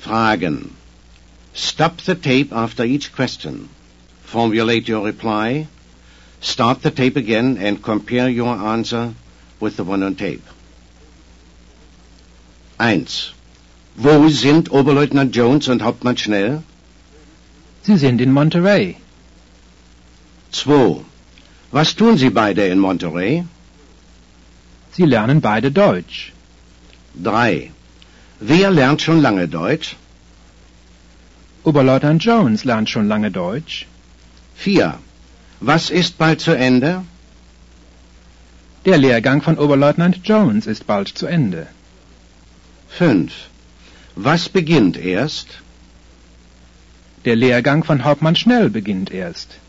Fragen. Stop the tape after each question. Formulate your reply. Start the tape again and compare your answer with the one on tape. 1. Wo sind Oberleutnant Jones und Hauptmann Schnell? Sie sind in Monterey. 2. Was tun Sie beide in Monterey? Sie lernen beide Deutsch. 3. Wer lernt schon lange Deutsch? Oberleutnant Jones lernt schon lange Deutsch. 4. Was ist bald zu Ende? Der Lehrgang von Oberleutnant Jones ist bald zu Ende. 5. Was beginnt erst? Der Lehrgang von Hauptmann Schnell beginnt erst.